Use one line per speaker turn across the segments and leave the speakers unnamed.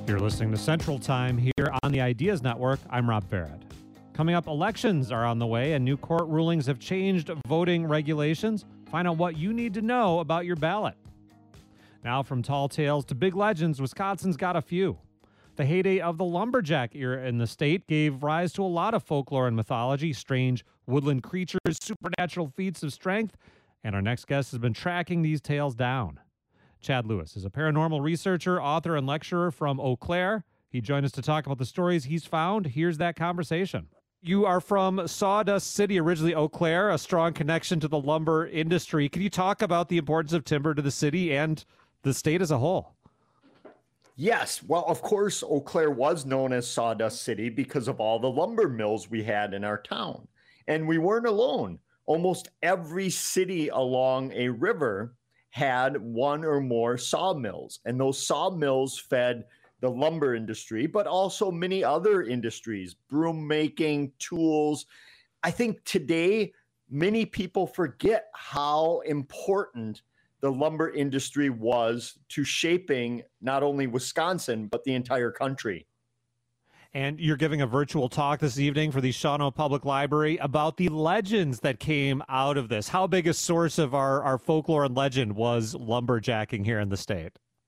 You're listening to Central Time here on the Ideas Network. I'm Rob Barrett. Coming up, elections are on the way and new court rulings have changed voting regulations. Find out what you need to know about your ballot. Now, from tall tales to big legends, Wisconsin's got a few. The heyday of the lumberjack era in the state gave rise to a lot of folklore and mythology, strange woodland creatures, supernatural feats of strength, and our next guest has been tracking these tales down. Chad Lewis is a paranormal researcher, author, and lecturer from Eau Claire. He joined us to talk about the stories he's found. Here's that conversation. You are from Sawdust City, originally Eau Claire, a strong connection to the lumber industry. Can you talk about the importance of timber to the city and the state as a whole?
Yes. Well, of course, Eau Claire was known as Sawdust City because of all the lumber mills we had in our town. And we weren't alone. Almost every city along a river had one or more sawmills, and those sawmills fed the lumber industry, but also many other industries, broom making, tools. I think today, many people forget how important the lumber industry was to shaping not only Wisconsin, but the entire country.
And you're giving a virtual talk this evening for the Shawano Public Library about the legends that came out of this. How big a source of our folklore and legend was lumberjacking here in the state?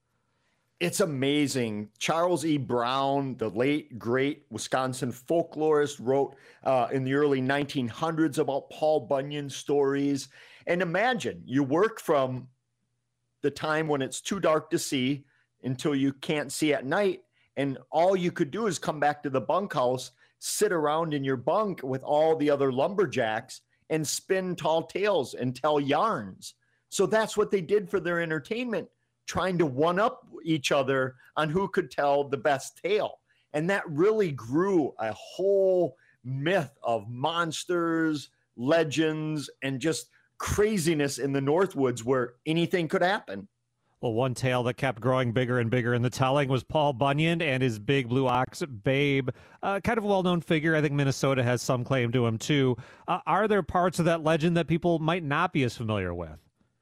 It's amazing. Charles E. Brown, the late, great Wisconsin folklorist, wrote in the early 1900s about Paul Bunyan stories. And imagine you work from the time when it's too dark to see until you can't see at night. And all you could do is come back to the bunkhouse, sit around in your bunk with all the other lumberjacks and spin tall tales and tell yarns. So that's what they did for their entertainment, trying to one up each other on who could tell the best tale. And that really grew a whole myth of monsters, legends, and just craziness in the Northwoods where anything could happen.
Well, one tale that kept growing bigger and bigger in the telling was Paul Bunyan and his big blue ox, Babe. Kind of a well-known figure. I think Minnesota has some claim to him, too. Are there parts of that legend that people might not be as familiar with?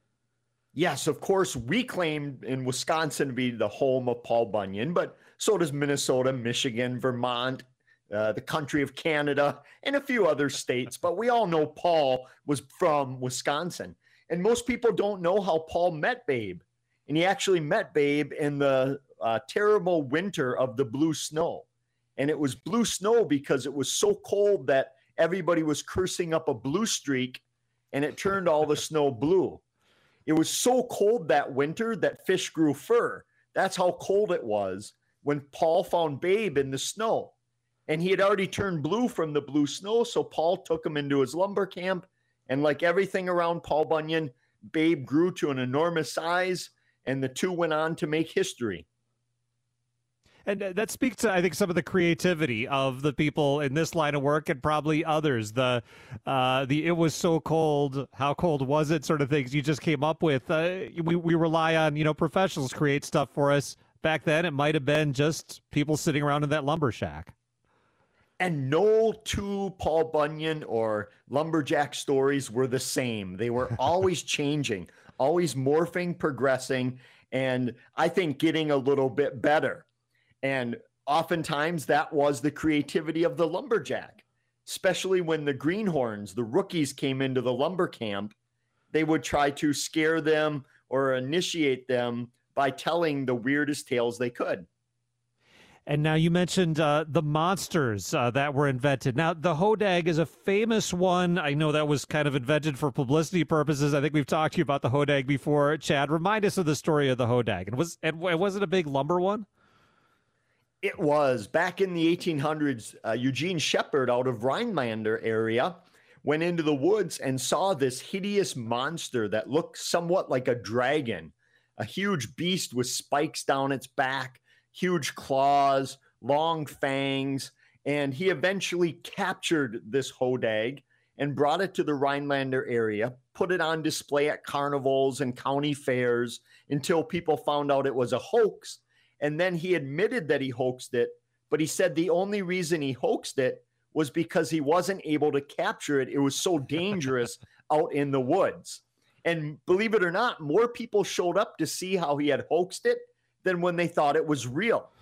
Yes, of course, we claim in Wisconsin to be the home of Paul Bunyan, but so does Minnesota, Michigan, Vermont, the country of Canada, and a few other states. But we all know Paul was from Wisconsin. And most people don't know how Paul met Babe. And he actually met Babe in the terrible winter of the blue snow. And it was blue snow because it was so cold that everybody was cursing up a blue streak, and it turned all the snow blue. It was so cold that winter that fish grew fur. That's how cold it was when Paul found Babe in the snow. And he had already turned blue from the blue snow, so Paul took him into his lumber camp. And like everything around Paul Bunyan, Babe grew to an enormous size, and the two went on to make history.
And that speaks to, I think, some of the creativity of the people in this line of work and probably others. The it was so cold, how cold was it sort of things you just came up with. We rely on, professionals create stuff for us. Back then, it might have been just people sitting around in that lumber shack.
And no two Paul Bunyan or lumberjack stories were the same. They were always changing, always morphing, progressing, and I think getting a little bit better. And oftentimes that was the creativity of the lumberjack, especially when the greenhorns, the rookies, came into the lumber camp. They would try to scare them or initiate them by telling the weirdest tales they could.
And now you mentioned the monsters that were invented. Now, the hodag is a famous one. I know that was kind of invented for publicity purposes. I think we've talked to you about the hodag before. Chad, remind us of the story of the hodag. And was it a big lumber one?
It was. Back in the 1800s, Eugene Shepard out of Rhinelander area went into the woods and saw this hideous monster that looked somewhat like a dragon, a huge beast with spikes down its back, huge claws, long fangs, and he eventually captured this hodag and brought it to the Rhinelander area, put it on display at carnivals and county fairs until people found out it was a hoax. And then he admitted that he hoaxed it, but he said the only reason he hoaxed it was because he wasn't able to capture it. It was so dangerous out in the woods. And believe it or not, more people showed up to see how he had hoaxed it than when they thought it was real.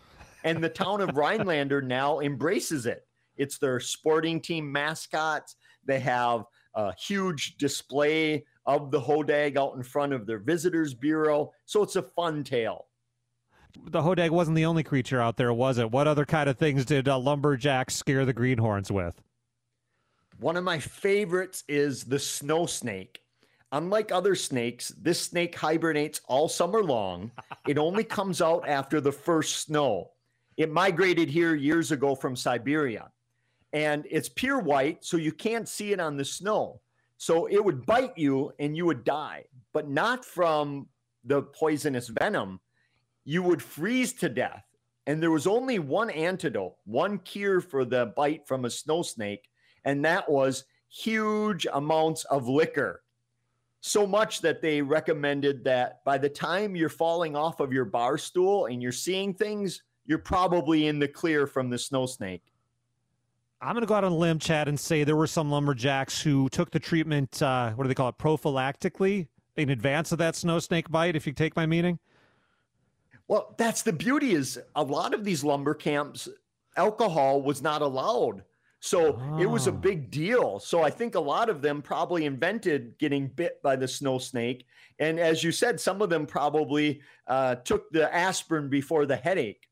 And the town of Rhinelander now embraces it. It's their sporting team mascots. They have a huge display of the hodag out in front of their visitors bureau. So it's a fun tale.
The hodag wasn't the only creature out there, was it? What other kind of things did lumberjacks scare the greenhorns with?
One of my favorites is the snow snake. Unlike other snakes, this snake hibernates all summer long. It only comes out after the first snow. It migrated here years ago from Siberia. And it's pure white, so you can't see it on the snow. So it would bite you and you would die, but not from the poisonous venom. You would freeze to death. And there was only one antidote, one cure for the bite from a snow snake, and that was huge amounts of liquor. So much that they recommended that by the time you're falling off of your bar stool and you're seeing things, you're probably in the clear from the snow snake.
I'm going to go out on a limb, Chad, and say there were some lumberjacks who took the treatment, what do they call it, prophylactically, in advance of that snow snake bite, if you take my meaning.
Well, that's the beauty, is a lot of these lumber camps, alcohol was not allowed. So it was a big deal. So I think a lot of them probably invented getting bit by the snow snake. And as you said, some of them probably took the aspirin before the headache.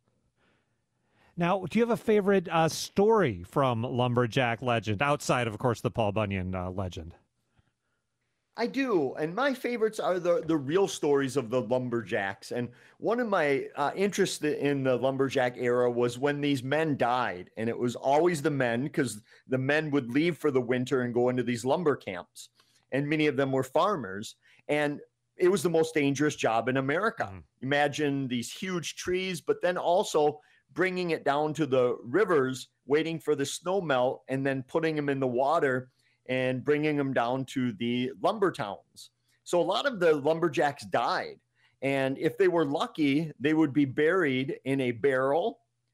Now, do you have a favorite story from lumberjack legend, outside of course, the Paul Bunyan legend?
I do. And my favorites are the real stories of the lumberjacks. And one of my interests in the lumberjack era was when these men died. And it was always the men, because the men would leave for the winter and go into these lumber camps. And many of them were farmers. And it was the most dangerous job in America. Imagine these huge trees, but then also bringing it down to the rivers, waiting for the snow melt, and then putting them in the water and bringing them down to the lumber towns. So a lot of the lumberjacks died. And if they were lucky, they would be buried in a barrel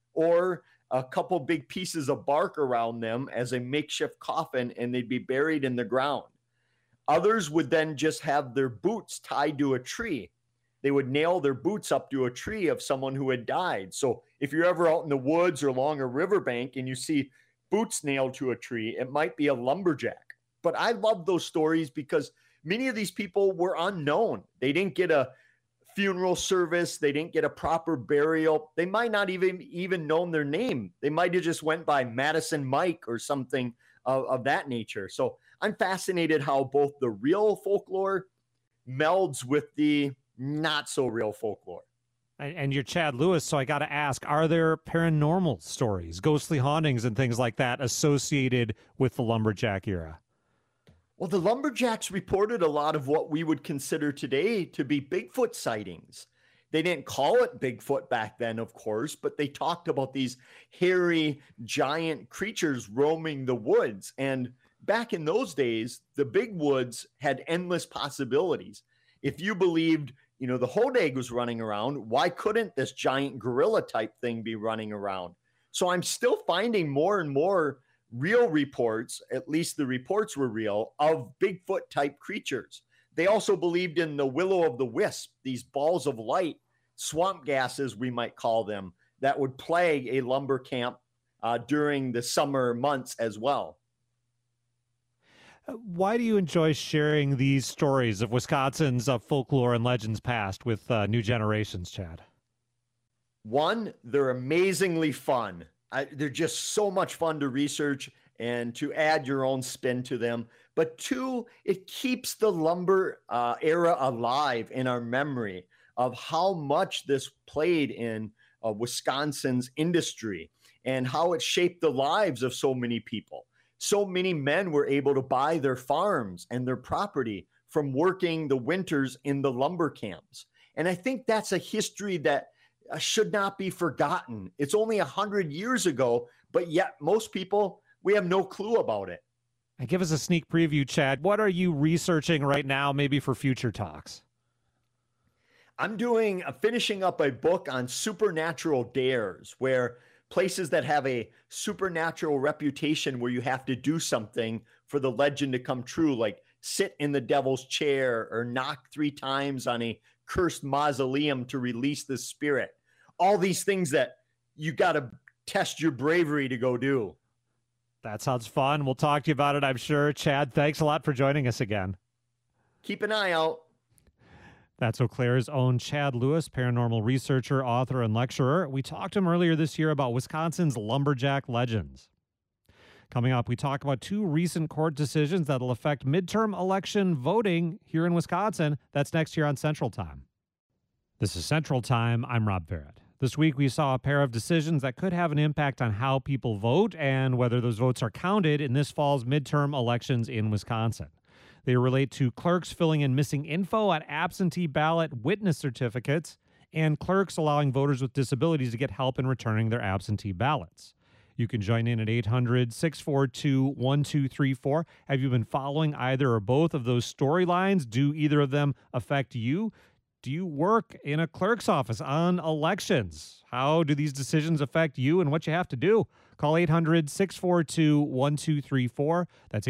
or a couple big pieces of bark around them as a makeshift coffin, and they'd be buried in the ground. Others would then just have their boots tied to a tree. They would nail their boots up to a tree of someone who had died. So if you're ever out in the woods or along a riverbank and you see boots nailed to a tree, it might be a lumberjack. But I love those stories because many of these people were unknown. They didn't get a funeral service. They didn't get a proper burial. They might not even known their name. They might have just went by Madison Mike or something of that nature. So I'm fascinated how both the real folklore melds with the not so real folklore.
And you're Chad Lewis, so I got to ask, are there paranormal stories, ghostly hauntings and things like that associated with the lumberjack era?
Well, the lumberjacks reported a lot of what we would consider today to be Bigfoot sightings. They didn't call it Bigfoot back then, of course, but they talked about these hairy, giant creatures roaming the woods. And back in those days, the big woods had endless possibilities. If you believed, the hodag was running around, why couldn't this giant gorilla type thing be running around? So I'm still finding more and more real reports, at least the reports were real, of Bigfoot type creatures. They also believed in the will-o'-the-wisp, these balls of light, swamp gases, we might call them, that would plague a lumber camp during the summer months as well.
Why do you enjoy sharing these stories of Wisconsin's folklore and legends past with new generations, Chad?
One, they're amazingly fun. They're just so much fun to research and to add your own spin to them. But two, it keeps the lumber era alive in our memory of how much this played in Wisconsin's industry and how it shaped the lives of so many people. So many men were able to buy their farms and their property from working the winters in the lumber camps. And I think that's a history that should not be forgotten. It's only 100 years ago, but yet most people, we have no clue about it.
And give us a sneak preview, Chad. What are you researching right now, maybe for future talks?
I'm finishing up a book on supernatural dares, where places that have a supernatural reputation where you have to do something for the legend to come true, like sit in the devil's chair or knock 3 times on a cursed mausoleum to release the spirit. All these things that you got to test your bravery to go do.
That sounds fun. We'll talk to you about it, I'm sure. Chad, thanks a lot for joining us again.
Keep an eye out.
That's Eau Claire's own Chad Lewis, paranormal researcher, author, and lecturer. We talked to him earlier this year about Wisconsin's lumberjack legends. Coming up, we talk about 2 recent court decisions that'll affect midterm election voting here in Wisconsin. That's next here on Central Time. This is Central Time. I'm Rob Barrett. This week, we saw a pair of decisions that could have an impact on how people vote and whether those votes are counted in this fall's midterm elections in Wisconsin. They relate to clerks filling in missing info on absentee ballot witness certificates and clerks allowing voters with disabilities to get help in returning their absentee ballots. You can join in at 800-642-1234. Have you been following either or both of those storylines? Do either of them affect you? Do you work in a clerk's office on elections? How do these decisions affect you and what you have to do? Call 800-642-1234. That's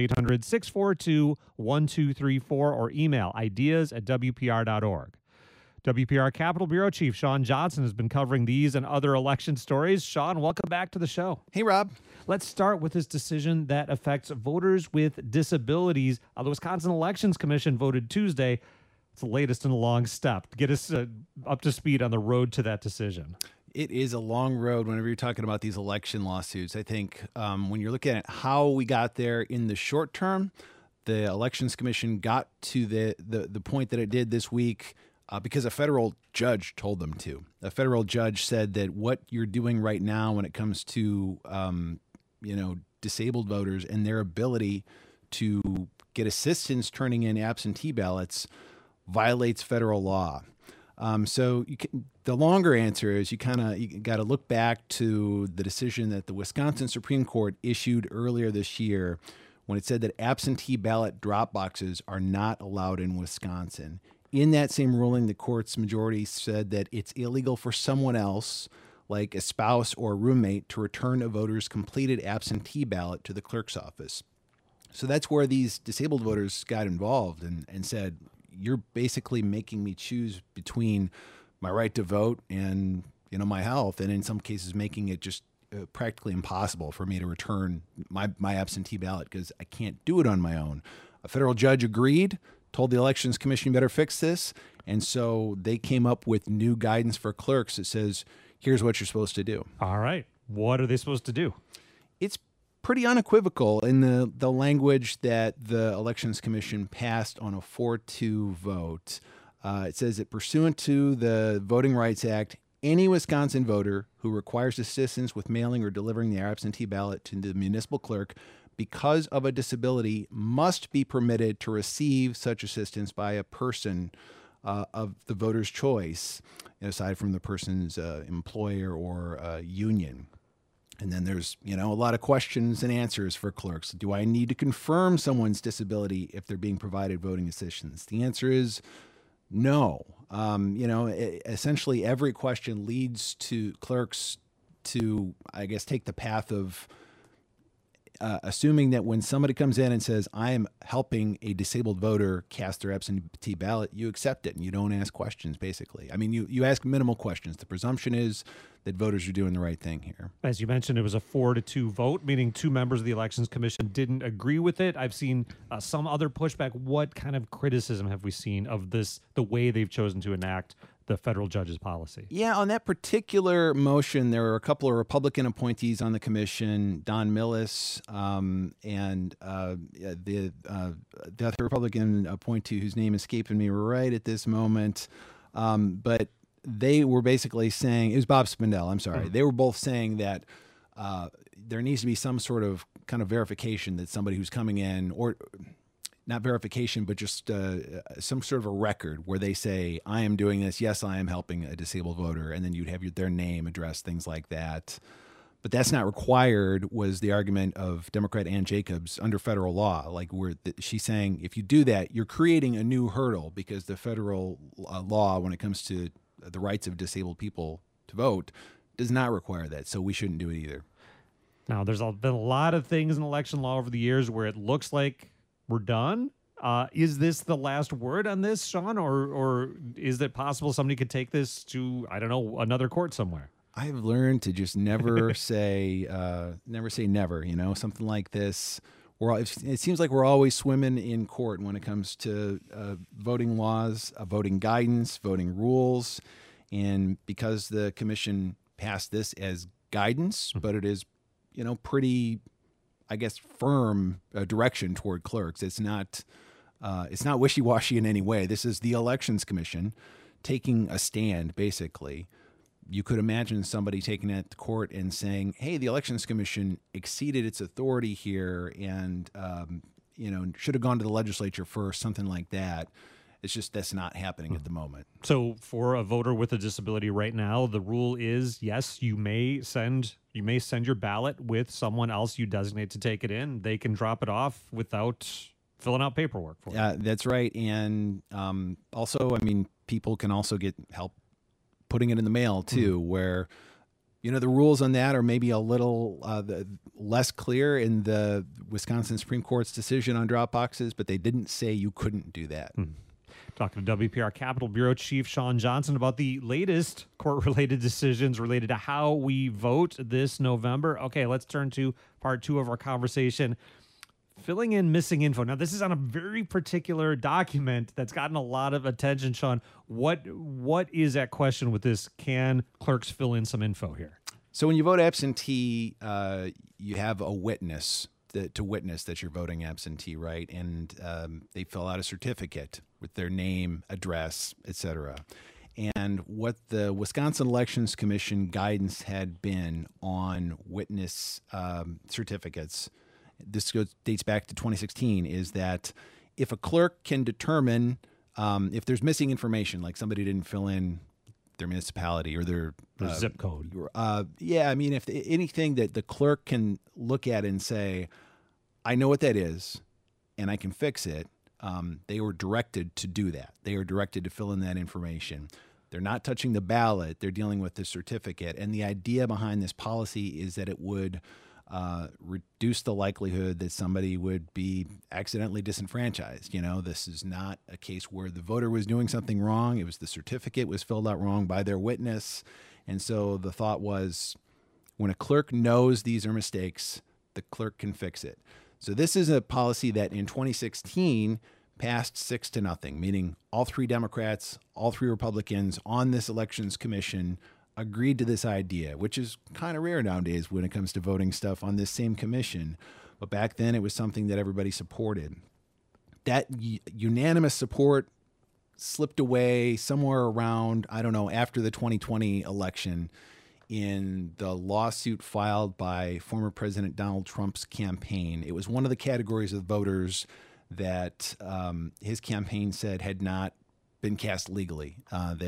800-642-1234 or email ideas@wpr.org. WPR Capitol Bureau Chief Sean Johnson has been covering these and other election stories. Sean, welcome back to the show.
Hey, Rob.
Let's start with this decision that affects voters with disabilities. The Wisconsin Elections Commission voted Tuesday. It's the latest in a long step. Get us up to speed on the road to that decision.
It is a long road whenever you're talking about these election lawsuits. I think when you're looking at how we got there in the short term, the Elections Commission got to the point that it did this week because a federal judge told them to. A federal judge said that what you're doing right now when it comes to disabled voters and their ability to get assistance turning in absentee ballots violates federal law. So the longer answer is you got to look back to the decision that the Wisconsin Supreme Court issued earlier this year when it said that absentee ballot drop boxes are not allowed in Wisconsin. In that same ruling, the court's majority said that it's illegal for someone else, like a spouse or roommate, to return a voter's completed absentee ballot to the clerk's office. So that's where these disabled voters got involved and said, you're basically making me choose between my right to vote and, my health, and in some cases making it just practically impossible for me to return my absentee ballot because I can't do it on my own. A federal judge agreed, told the Elections Commission you better fix this, and so they came up with new guidance for clerks that says, here's what you're supposed to do.
All right. What are they supposed to do?
It's pretty unequivocal in the language that the Elections Commission passed on a 4-2 vote. It says that pursuant to the Voting Rights Act, any Wisconsin voter who requires assistance with mailing or delivering their absentee ballot to the municipal clerk because of a disability must be permitted to receive such assistance by a person of the voter's choice, aside from the person's employer or union. And then there's, a lot of questions and answers for clerks. Do I need to confirm someone's disability if they're being provided voting assistance? The answer is no. Essentially every question leads to clerks to, I guess, take the path of assuming that when somebody comes in and says, I am helping a disabled voter cast their absentee ballot, you accept it and you don't ask questions, basically. I mean, you ask minimal questions. The presumption is that voters are doing the right thing here.
As you mentioned, it was a 4-2 vote, meaning 2 members of the Elections Commission didn't agree with it. I've seen some other pushback. What kind of criticism have we seen of this, the way they've chosen to enact the federal judge's policy?
Yeah, on that particular motion, there were a couple of Republican appointees on the commission, Don Millis, and the other Republican appointee whose name escaping me right at this moment. But they were basically saying, it was Bob Spindell, I'm sorry. They were both saying that there needs to be some sort of kind of verification that somebody who's coming in, or not verification, but just some sort of a record where they say, I am doing this. Yes, I am helping a disabled voter. And then you'd have their name, address, things like that. But that's not required, was the argument of Democrat Ann Jacobs under federal law. Like she's saying, if you do that, you're creating a new hurdle because the federal law, when it comes to the rights of disabled people to vote, does not require that. So we shouldn't do it either.
Now, there's been a lot of things in election law over the years where it looks like we're done. Is this the last word on this, Sean, or is it possible somebody could take this to, I don't know, another court somewhere?
I've learned to just never say never. You know, something like this. It seems like we're always swimming in court when it comes to voting laws, voting guidance, voting rules, and because the commission passed this as guidance, but it is, you know, pretty, I guess, firm direction toward clerks. It's not wishy-washy in any way. This is the Elections Commission taking a stand, basically. You could imagine somebody taking it to court and saying, hey, the Elections Commission exceeded its authority here and, should have gone to the legislature first, something like that. It's just that's not happening at the moment.
So for a voter with a disability right now, the rule is, yes, you may send your ballot with someone else you designate to take it in. They can drop it off without filling out paperwork for it.
That's right. And also, I mean, people can also get help putting it in the mail too, where, you know, the rules on that are maybe a little less clear in the Wisconsin Supreme Court's decision on drop boxes, but they didn't say you couldn't do that.
Talking to WPR Capitol Bureau Chief Sean Johnson about the latest court-related decisions related to how we vote this November. Okay, let's turn to part 2 of our conversation. Filling in missing info. Now, this is on a very particular document that's gotten a lot of attention, Sean. What is at question with this? Can clerks fill in some info here?
So when you vote absentee, you have a witness to witness that you're voting absentee, right? And they fill out a certificate with their name, address, etc. And what the Wisconsin Elections Commission guidance had been on witness certificates, this dates back to 2016, is that if a clerk can determine if there's missing information, like somebody didn't fill in their municipality or their
zip code.
I mean, if anything that the clerk can look at and say, I know what that is and I can fix it, they were directed to do that. They are directed to fill in that information. They're not touching the ballot. They're dealing with the certificate. And the idea behind this policy is that it would reduce the likelihood that somebody would be accidentally disenfranchised. You know, this is not a case where the voter was doing something wrong. It was the certificate was filled out wrong by their witness. And so the thought was, when a clerk knows these are mistakes, the clerk can fix it. So this is a policy that in 2016 passed 6-0, meaning all 3 Democrats, all 3 Republicans on this Elections Commission agreed to this idea, which is kind of rare nowadays when it comes to voting stuff on this same commission. But back then it was something that everybody supported. That unanimous support slipped away somewhere around, I don't know, after the 2020 election in the lawsuit filed by former President Donald Trump's campaign. It was one of the categories of voters that his campaign said had not been cast legally,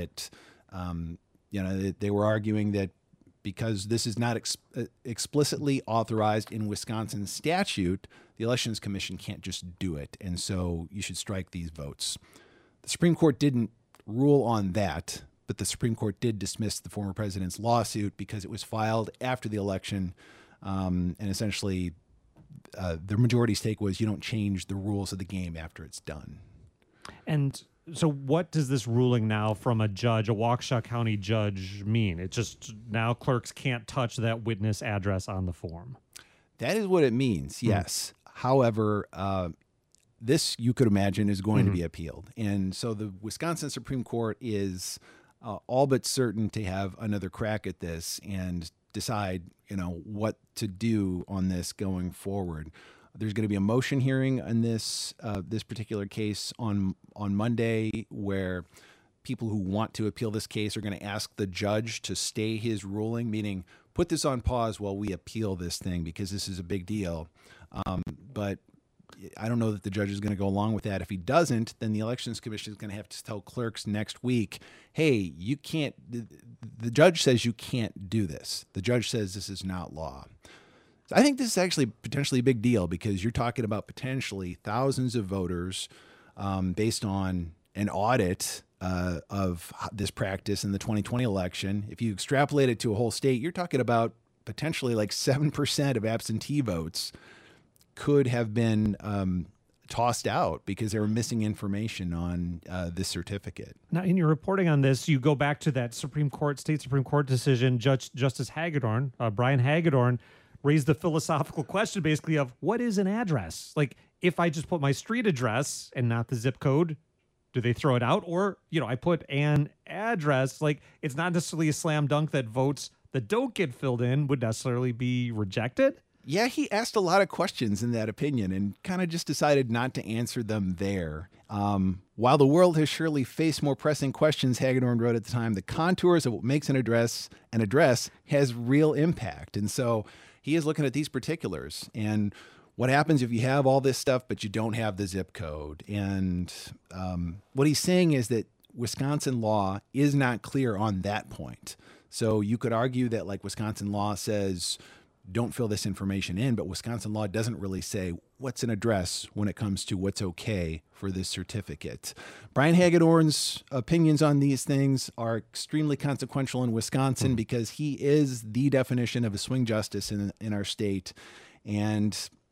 they were arguing that because this is not explicitly authorized in Wisconsin statute, the Elections Commission can't just do it. And so you should strike these votes. The Supreme Court didn't rule on that, but the Supreme Court did dismiss the former president's lawsuit because it was filed after the election. And essentially, the majority's take was you don't change the rules of the game after it's done.
And so what does this ruling now from a judge, a Waukesha County judge, mean? It's just now clerks can't touch that witness address on the form.
That is what it means, yes. However, this, you could imagine, is going to be appealed. And so the Wisconsin Supreme Court is all but certain to have another crack at this and decide, what to do on this going forward. There's going to be a motion hearing on this particular case on Monday, where people who want to appeal this case are going to ask the judge to stay his ruling, meaning put this on pause while we appeal this thing because this is a big deal. But I don't know that the judge is going to go along with that. If he doesn't, then the Elections Commission is going to have to tell clerks next week, hey, you can't, the judge says you can't do this. The judge says this is not law. So I think this is actually potentially a big deal because you're talking about potentially thousands of voters based on an audit of this practice in the 2020 election. If you extrapolate it to a whole state, you're talking about potentially like 7% of absentee votes could have been tossed out because they were missing information on this certificate.
Now, in your reporting on this, you go back to that state Supreme Court decision. Justice Hagedorn, Brian Hagedorn, raised the philosophical question basically of what is an address? Like, if I just put my street address and not the zip code, do they throw it out? Or, I put an address, like it's not necessarily a slam dunk that votes that don't get filled in would necessarily be rejected.
Yeah, he asked a lot of questions in that opinion and kind of just decided not to answer them there. While the world has surely faced more pressing questions, Hagedorn wrote at the time, the contours of what makes an address has real impact. And so he is looking at these particulars and what happens if you have all this stuff, but you don't have the zip code. And what he's saying is that Wisconsin law is not clear on that point. So you could argue that like Wisconsin law says, don't fill this information in, but Wisconsin law doesn't really say what's an address when it comes to what's okay for this certificate. Brian Hagedorn's opinions on these things are extremely consequential in Wisconsin because he is the definition of a swing justice in our state. And,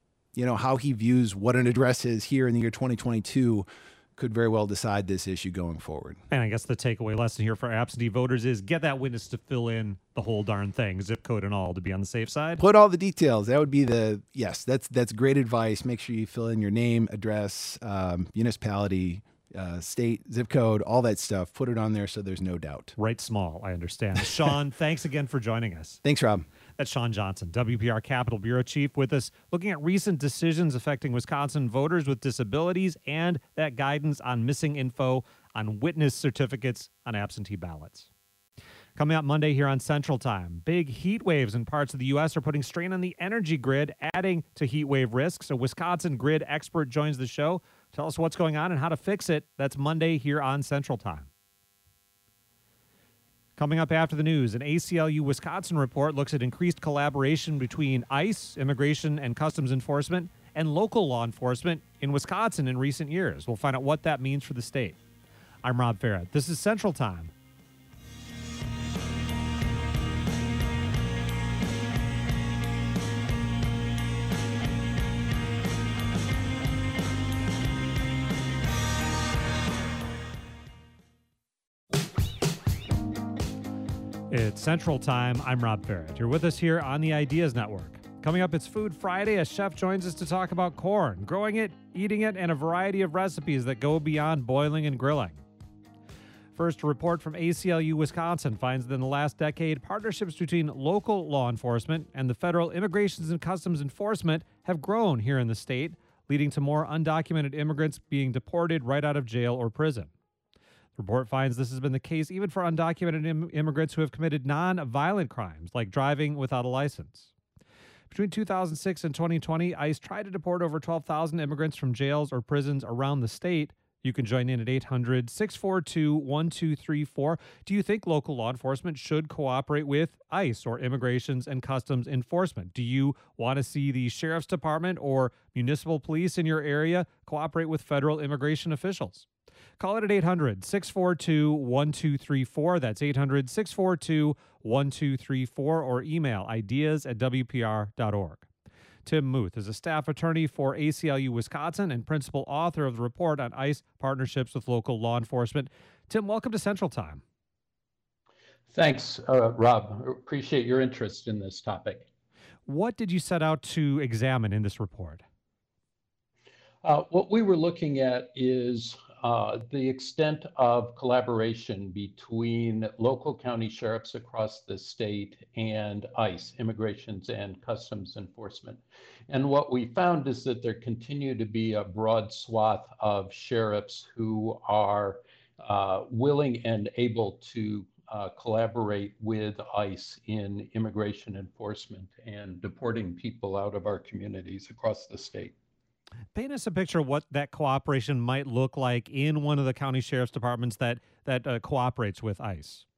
how he views what an address is here in the year 2022 could very well decide this issue going forward. And
I guess the takeaway lesson here for absentee voters is get that witness to fill in the whole darn thing, zip code and all, to be on the safe side.
Put all the details. That would be that's great advice. Make sure you fill in your name, address, municipality, state, zip code, all that stuff. Put it on there so there's no doubt.
Write small, I understand. Sean, thanks again for joining us.
Thanks, Rob.
That's Sean Johnson, WPR Capitol Bureau Chief, with us looking at recent decisions affecting Wisconsin voters with disabilities and that guidance on missing info on witness certificates on absentee ballots. Coming up Monday here on Central Time, big heat waves in parts of the U.S. are putting strain on the energy grid, adding to heat wave risks. A Wisconsin grid expert joins the show. Tell us what's going on and how to fix it. That's Monday here on Central Time. Coming up after the news, an ACLU Wisconsin report looks at increased collaboration between ICE, Immigration and Customs Enforcement, and local law enforcement in Wisconsin in recent years. We'll find out what that means for the state. I'm Rob Farrett. This is Central Time. It's Central Time. I'm Rob Farrett. You're with us here on the Ideas Network. Coming up, it's Food Friday. A chef joins us to talk about corn, growing it, eating it, and a variety of recipes that go beyond boiling and grilling. First, a report from ACLU Wisconsin finds that in the last decade, partnerships between local law enforcement and the Federal Immigration and Customs Enforcement have grown here in the state, leading to more undocumented immigrants being deported right out of jail or prison. The report finds this has been the case even for undocumented immigrants who have committed non-violent crimes like driving without a license. Between 2006 and 2020, ICE tried to deport over 12,000 immigrants from jails or prisons around the state. You can join in at 800-642-1234. Do you think local law enforcement should cooperate with ICE or Immigrations and Customs Enforcement? Do you want to see the Sheriff's Department or municipal police in your area cooperate with federal immigration officials? Call it at 800-642-1234. That's 800-642-1234 or email ideas@wpr.org. Tim Muth is a staff attorney for ACLU Wisconsin and principal author of the report on ICE partnerships with local law enforcement. Tim, welcome to Central Time.
Thanks, Rob. Appreciate your interest in this topic.
What did you set out to examine in this report?
What we were looking at is the extent of collaboration between local county sheriffs across the state and ICE, Immigrations and Customs Enforcement. And what we found is that there continue to be a broad swath of sheriffs who are willing and able to collaborate with ICE in immigration enforcement and deporting people out of our communities across the state.
Paint us a picture of what that cooperation might look like in one of the county sheriff's departments that cooperates with ICE.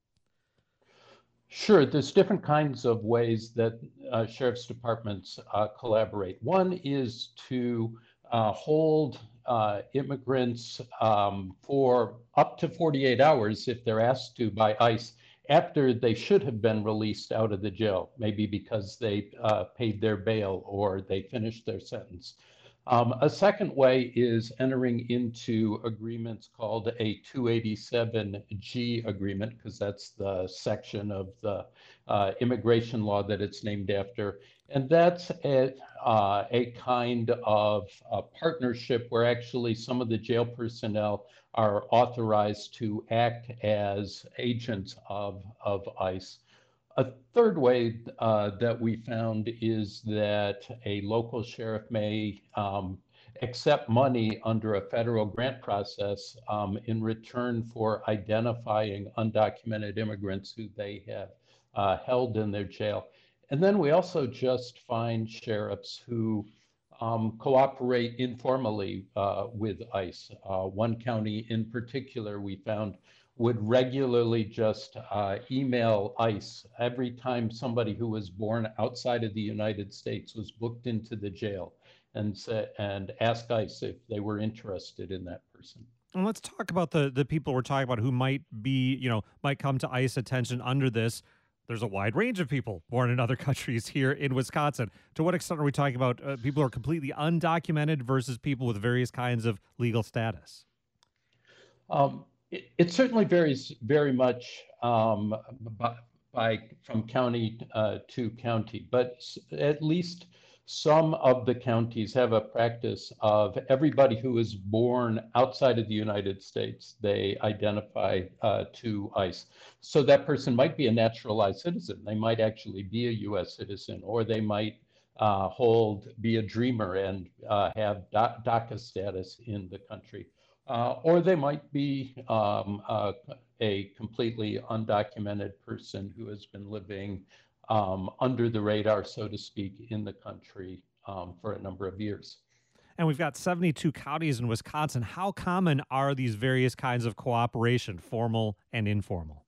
Sure, there's different kinds of ways that sheriff's departments collaborate. One is to hold immigrants for up to 48 hours if they're asked to by ICE after they should have been released out of the jail, maybe because they paid their bail or they finished their sentence. A second way is entering into agreements called a 287G agreement, because that's the section of the immigration law that it's named after. And that's a kind of partnership where actually some of the jail personnel are authorized to act as agents of ICE. A third way that we found is that a local sheriff may accept money under a federal grant process in return for identifying undocumented immigrants who they have held in their jail. And then we also just find sheriffs who cooperate informally with ICE. One county in particular we found would regularly just email ICE every time somebody who was born outside of the United States was booked into the jail, and ask ICE if they were interested in that person.
And let's talk about the people we're talking about who might be, might come to ICE attention under this. There's a wide range of people born in other countries here in Wisconsin. To what extent are we talking about people who are completely undocumented versus people with various kinds of legal status?
It certainly varies very much from county to county, but at least some of the counties have a practice of everybody who is born outside of the United States, they identify to ICE. So that person might be a naturalized citizen. They might actually be a U.S. citizen, or they might be a dreamer and have DACA status in the country. Or they might be a completely undocumented person who has been living under the radar, so to speak, in the country for a number of years.
And we've got 72 counties in Wisconsin. How common are these various kinds of cooperation, formal and informal?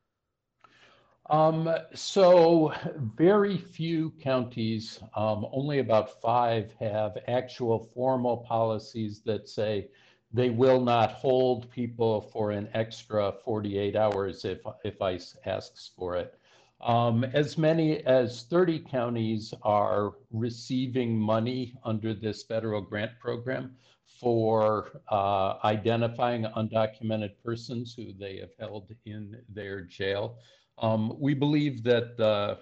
So very few counties, only about 5 have actual formal policies that say they will not hold people for an extra 48 hours if ICE asks for it. As many as 30 counties are receiving money under this federal grant program for identifying undocumented persons who they have held in their jail. We believe that,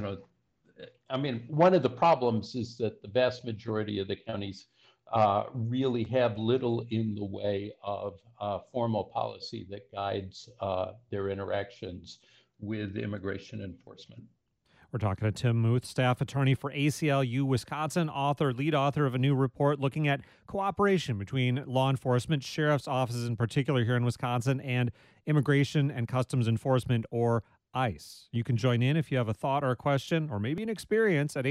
one of the problems is that the vast majority of the counties really have little in the way of formal policy that guides their interactions with immigration enforcement.
We're talking to Tim Muth, staff attorney for ACLU Wisconsin, lead author of a new report looking at cooperation between law enforcement, sheriff's offices in particular here in Wisconsin, and Immigration and Customs Enforcement, or ICE. You can join in if you have a thought or a question or maybe an experience at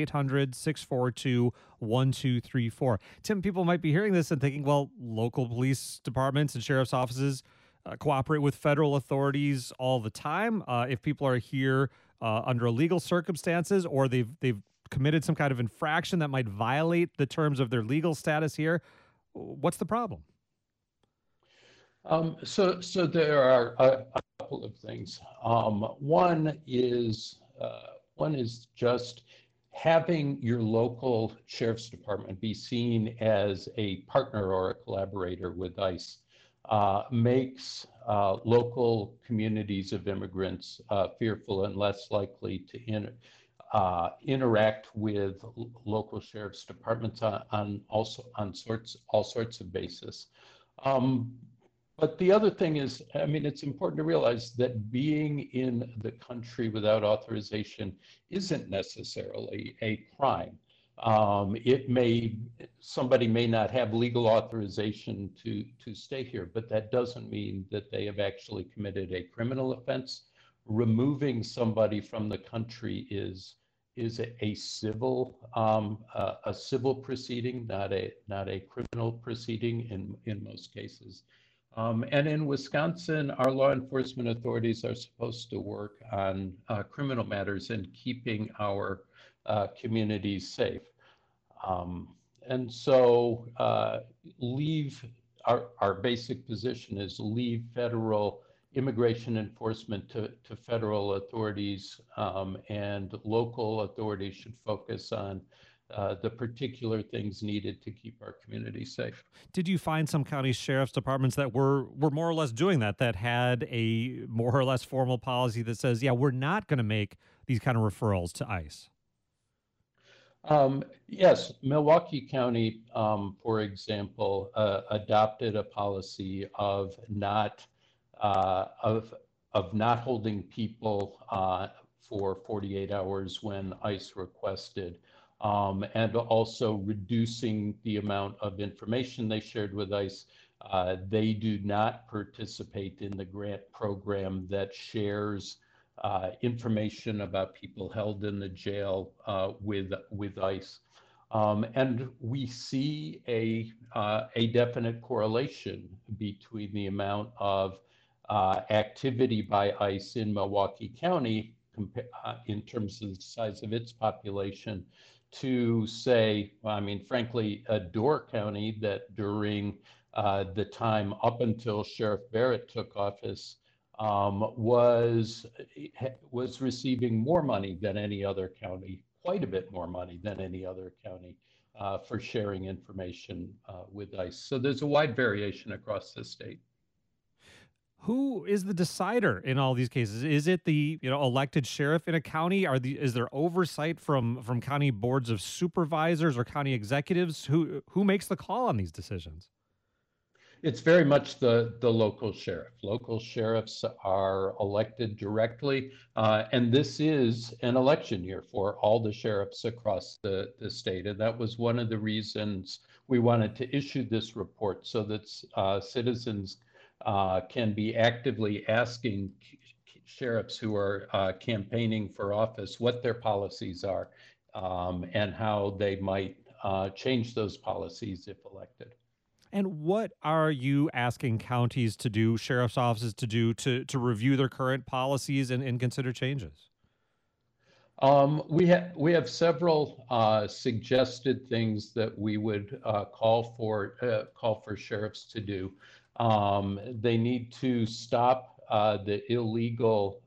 800-642-1234. Tim, people might be hearing this and thinking, well, local police departments and sheriff's offices cooperate with federal authorities all the time. If people are here under illegal circumstances, or they've committed some kind of infraction that might violate the terms of their legal status here, what's the problem?
So there are a couple of things. One is just having your local sheriff's department be seen as a partner or a collaborator with ICE makes local communities of immigrants fearful and less likely to interact with local sheriff's departments on all sorts of basis. But the other thing is, it's important to realize that being in the country without authorization isn't necessarily a crime. Somebody may not have legal authorization to stay here, but that doesn't mean that they have actually committed a criminal offense. Removing somebody from the country is a civil proceeding, not a criminal proceeding in most cases. And in Wisconsin, our law enforcement authorities are supposed to work on criminal matters and keeping our communities safe. And so our basic position is leave federal immigration enforcement to federal authorities, and local authorities should focus on the particular things needed to keep our community safe.
Did you find some county sheriff's departments that were more or less doing that, that had a more or less formal policy that says, yeah, we're not going to make these kind of referrals to ICE?
Yes, Milwaukee County, for example, adopted a policy of not not holding people for 48 hours when ICE requested, and also reducing the amount of information they shared with ICE. They do not participate in the grant program that shares information about people held in the jail with ICE. And we see a definite correlation between the amount of activity by ICE in Milwaukee County in terms of the size of its population to, say, I mean, frankly, Door County, that during the time up until Sheriff Barrett took office was receiving more money than any other county, quite a bit more money than any other county for sharing information with ICE. So there's a wide variation across the state.
Who is the decider in all these cases? Is it the elected sheriff in a county? Is there oversight from county boards of supervisors or county executives? Who makes the call on these decisions?
It's very much the local sheriff. Local sheriffs are elected directly, and this is an election year for all the sheriffs across the state. And that was one of the reasons we wanted to issue this report, so that citizens can be actively asking sheriffs who are campaigning for office what their policies are, and how they might change those policies if elected.
And what are you asking counties to do, sheriff's offices to do, to review their current policies and consider changes?
We have several suggested things that we would call for sheriffs to do. They need to stop the illegal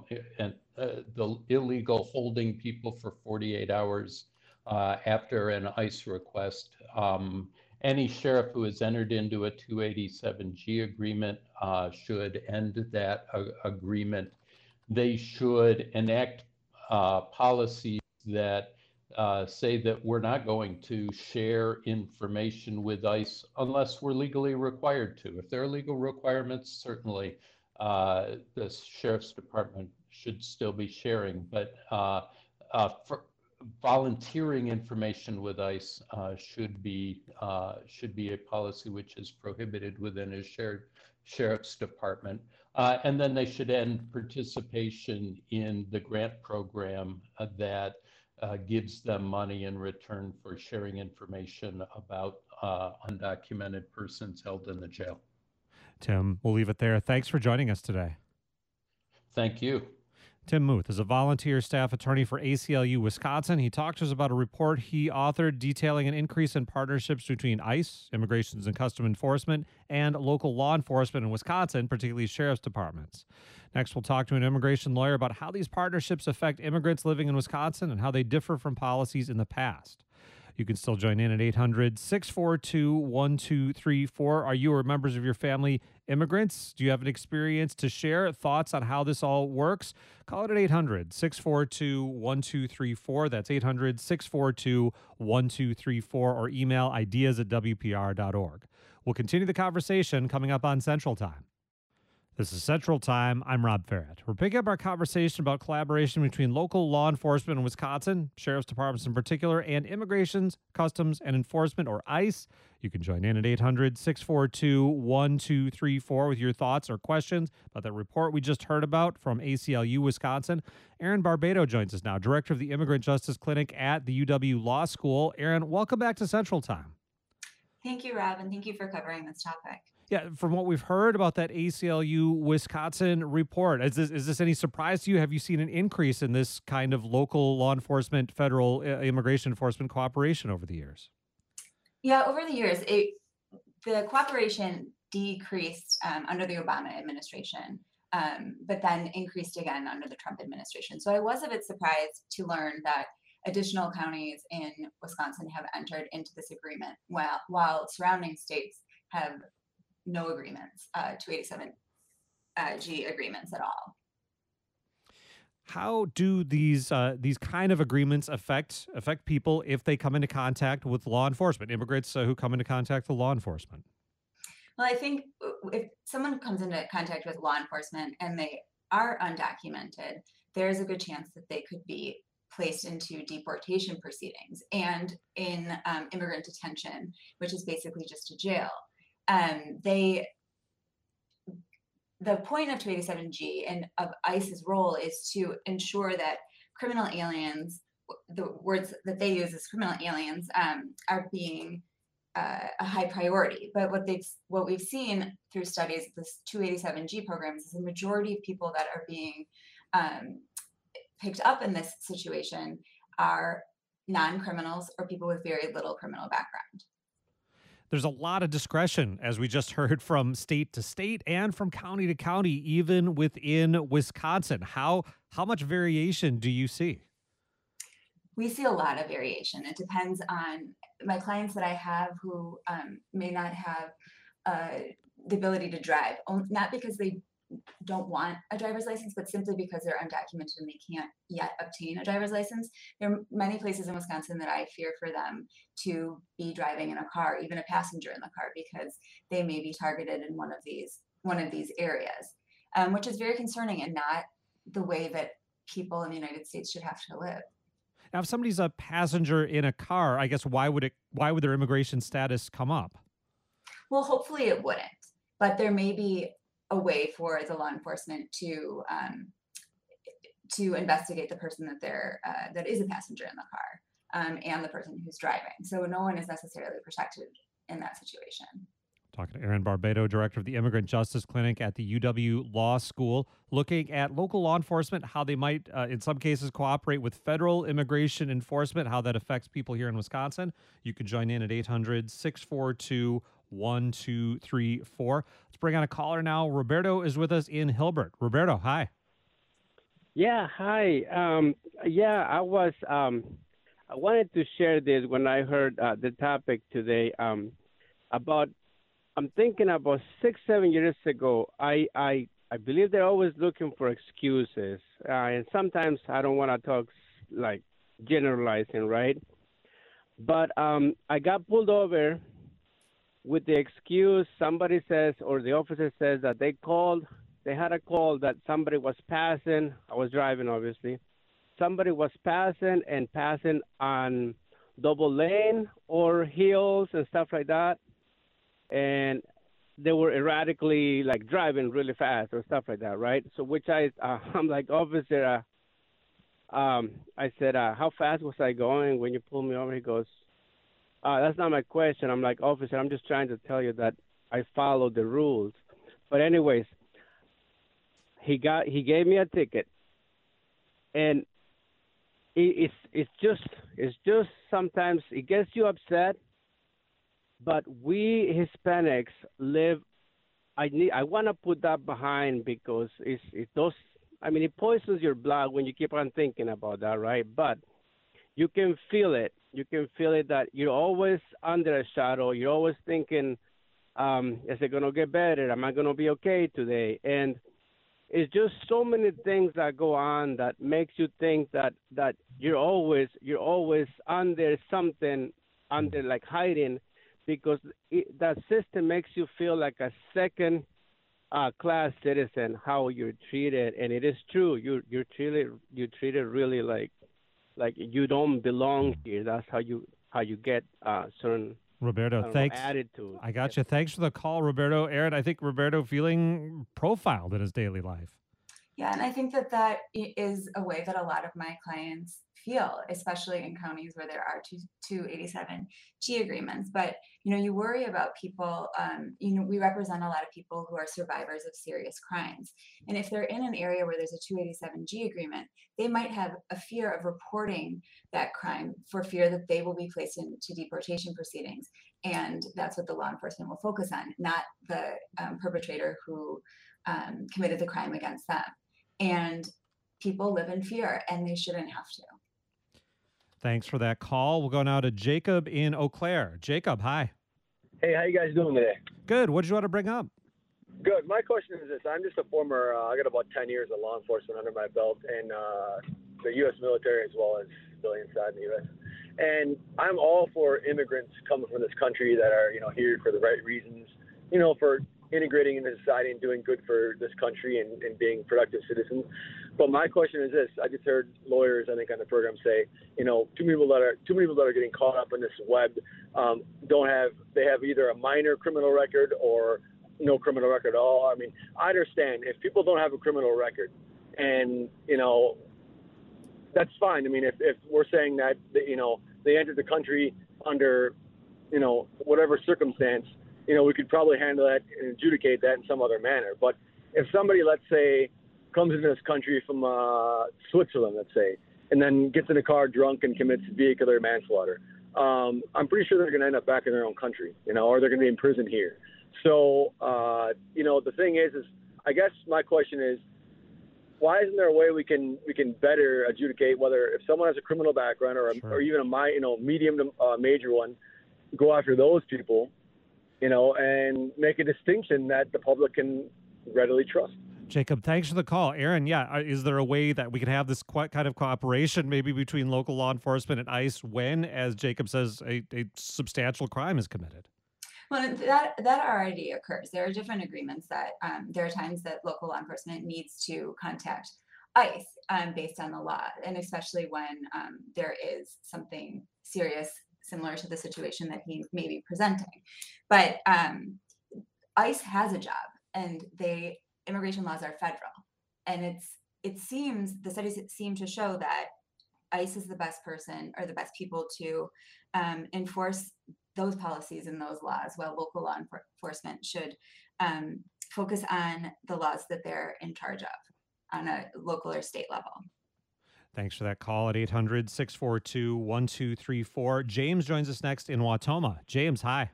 holding people for 48 hours after an ICE request. Any sheriff who has entered into a 287G agreement should end that agreement. They should enact policies that say that we're not going to share information with ICE unless we're legally required to. If there are legal requirements, certainly the Sheriff's Department should still be sharing, but for volunteering information with ICE should be a policy which is prohibited within a sheriff's department. And then they should end participation in the grant program that gives them money in return for sharing information about undocumented persons held in the jail.
Tim, we'll leave it there. Thanks for joining us today.
Thank you.
Tim Muth is a volunteer staff attorney for ACLU Wisconsin. He talked to us about a report he authored detailing an increase in partnerships between ICE, Immigration and Customs Enforcement, and local law enforcement in Wisconsin, particularly sheriff's departments. Next, we'll talk to an immigration lawyer about how these partnerships affect immigrants living in Wisconsin and how they differ from policies in the past. You can still join in at 800-642-1234. Are you or members of your family immigrants? Do you have an experience to share? Thoughts on how this all works? Call it at 800-642-1234. That's 800-642-1234, or email ideas@wpr.org. We'll continue the conversation coming up on Central Time. This is Central Time. I'm Rob Farrett. We're picking up our conversation about collaboration between local law enforcement in Wisconsin, sheriff's departments in particular, and Immigration, Customs, and Enforcement, or ICE. You can join in at 800-642-1234 with your thoughts or questions about that report we just heard about from ACLU Wisconsin. Erin Barbado joins us now, director of the Immigrant Justice Clinic at the UW Law School. Erin, welcome back to Central Time.
Thank you, Rob, and thank you for covering this topic.
Yeah, from what we've heard about that ACLU Wisconsin report, is this any surprise to you? Have you seen an increase in this kind of local law enforcement, federal immigration enforcement cooperation over the years?
Yeah, over the years, the cooperation decreased under the Obama administration, but then increased again under the Trump administration. So I was a bit surprised to learn that additional counties in Wisconsin have entered into this agreement, while surrounding states have no agreements, 287G agreements at all.
How do these kind of agreements affect people if they come into contact with law enforcement, immigrants who come into contact with law enforcement?
Well, I think if someone comes into contact with law enforcement and they are undocumented, there's a good chance that they could be placed into deportation proceedings and in immigrant detention, which is basically just a jail. The point of 287G and of ICE's role is to ensure that criminal aliens, the words that they use as criminal aliens, are being a high priority. But what we've seen through studies of this 287G programs is the majority of people that are being picked up in this situation are non-criminals or people with very little criminal background.
There's a lot of discretion, as we just heard, from state to state and from county to county, even within Wisconsin. How much variation do you see?
We see a lot of variation. It depends on my clients that I have who may not have the ability to drive, not because they don't want a driver's license, but simply because they're undocumented and they can't yet obtain a driver's license. There are many places in Wisconsin that I fear for them to be driving in a car, even a passenger in the car, because they may be targeted in one of these areas, which is very concerning and not the way that people in the United States should have to live.
Now, if somebody's a passenger in a car, I guess why would their immigration status come up?
Well, hopefully it wouldn't, but there may be a way for the law enforcement to investigate the person that is a passenger in the car and the person who's driving. So no one is necessarily protected in that situation.
Talking to Erin Barbato, director of the Immigrant Justice Clinic at the UW Law School, looking at local law enforcement, how they might, in some cases, cooperate with federal immigration enforcement, how that affects people here in Wisconsin. You can join in at 800-642-1234. Let's bring on a caller now. Roberto is with us in Hilbert. Roberto, hi.
Yeah, hi. I wanted to share this when I heard the topic today about. I'm thinking about 6-7 years ago. I believe they're always looking for excuses, and sometimes I don't want to talk like generalizing, right? But I got pulled over with the excuse. Somebody says, or the officer says that they had a call that somebody was passing. I was driving, obviously. Somebody was passing on double lane or hills and stuff like that. And they were erratically like driving really fast or stuff like that, right? So I'm like, officer, I said, how fast was I going when you pulled me over? He goes, that's not my question. I'm like, officer, I'm just trying to tell you that I followed the rules. But anyways, he gave me a ticket, and it's just sometimes it gets you upset. But we Hispanics live. I want to put that behind because it poisons your blood when you keep on thinking about that, right? But you can feel it. You can feel it that you're always under a shadow. You're always thinking, is it going to get better? Am I going to be okay today? And it's just so many things that go on that makes you think that you're always under something, under like hiding. Because that system makes you feel like a second class citizen, how you're treated, and it is true. You're treated really like you don't belong here. That's how you get certain
Roberto, thanks.
Attitude.
I got you. Thanks for the call, Roberto. Erin, I think Roberto feeling profiled in his daily life.
Yeah, and I think that is a way that a lot of my clients feel, especially in counties where there are 287G agreements. But, you worry about people, we represent a lot of people who are survivors of serious crimes. And if they're in an area where there's a 287G agreement, they might have a fear of reporting that crime for fear that they will be placed into deportation proceedings. And that's what the law enforcement will focus on, not the perpetrator who committed the crime against them. And people live in fear, and they shouldn't have to.
Thanks for that call. We'll go now to Jacob in Eau Claire. Jacob, hi.
Hey, how you guys doing today?
Good. What did you want to bring up?
Good. My question is this. I'm just a former, I got about 10 years of law enforcement under my belt in the U.S. military as well as civilian side in the U.S. And I'm all for immigrants coming from this country that are, here for the right reasons, for integrating into society and doing good for this country and being productive citizens. But my question is this. I just heard lawyers, I think, on the program say, too many people that are getting caught up in this web they have either a minor criminal record or no criminal record at all. I mean, I understand if people don't have a criminal record and, that's fine. I mean, if we're saying that, they entered the country under, whatever circumstance, we could probably handle that and adjudicate that in some other manner. But if somebody, let's say, comes into this country from Switzerland, let's say, and then gets in a car drunk and commits vehicular manslaughter, I'm pretty sure they're going to end up back in their own country, or they're going to be in prison here. So, the thing is I guess my question is, why isn't there a way we can better adjudicate whether if someone has a criminal background or even a medium to major one, go after those people, and make a distinction that the public can readily trust.
Jacob, thanks for the call. Aaron, is there a way that we could have this kind of cooperation maybe between local law enforcement and ICE when, as Jacob says, a substantial crime is committed?
Well, that already occurs. There are different agreements that there are times that local law enforcement needs to contact ICE based on the law, and especially when there is something serious similar to the situation that he may be presenting. But ICE has a job, and immigration laws are federal, and it seems the studies seem to show that ICE is the best person or the best people to enforce those policies and those laws, while local law enforcement should focus on the laws that they're in charge of on a local or state level.
Thanks for that call at 800-642-1234. James joins us next in Wautoma. James, hi.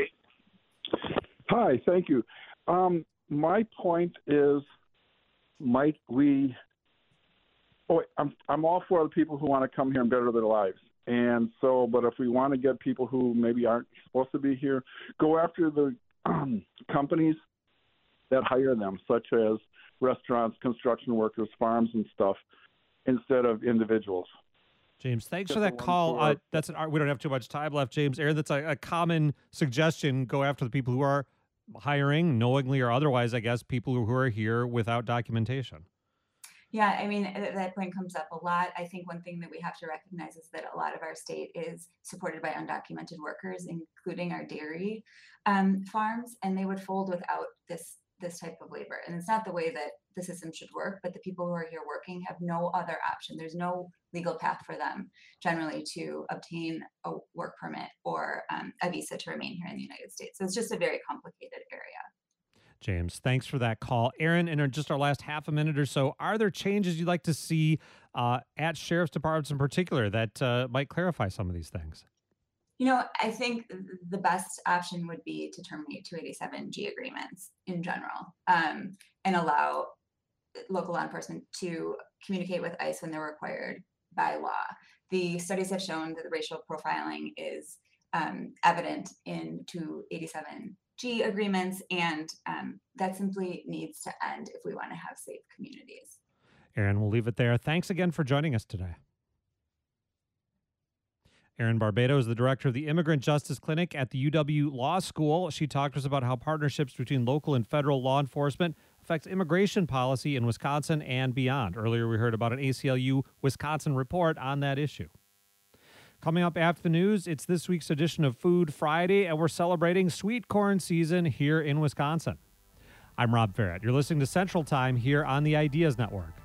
Hi, thank you. My point is, I'm all for the people who want to come here and better their lives. And so, but if we want to get people who maybe aren't supposed to be here, go after the companies that hire them, such as restaurants, construction workers, farms and stuff, instead of individuals.
James, thanks for that call. We don't have too much time left, James. Aaron, that's a common suggestion. Go after the people who are hiring, knowingly or otherwise, I guess, people who are here without documentation.
Yeah, I mean, that point comes up a lot. I think one thing that we have to recognize is that a lot of our state is supported by undocumented workers, including our dairy farms, and they would fold without this type of labor. And it's not the way that the system should work, but the people who are here working have no other option. There's no legal path for them generally to obtain a work permit or a visa to remain here in the United States. So it's just a very complicated area.
James, thanks for that call. Aaron, in just our last half a minute or so, are there changes you'd like to see at sheriff's departments in particular that might clarify some of these things?
I think the best option would be to terminate 287G agreements in general and allow local law enforcement to communicate with ICE when they're required by law. The studies have shown that the racial profiling is evident in 287G agreements, and that simply needs to end if we want to have safe communities.
Aaron, we'll leave it there. Thanks again for joining us today. Erin Barbado is the director of the Immigrant Justice Clinic at the UW Law School. She talked to us about how partnerships between local and federal law enforcement affects immigration policy in Wisconsin and beyond. Earlier, we heard about an ACLU Wisconsin report on that issue. Coming up after the news, it's this week's edition of Food Friday, and we're celebrating sweet corn season here in Wisconsin. I'm Rob Farrett. You're listening to Central Time here on the Ideas Network.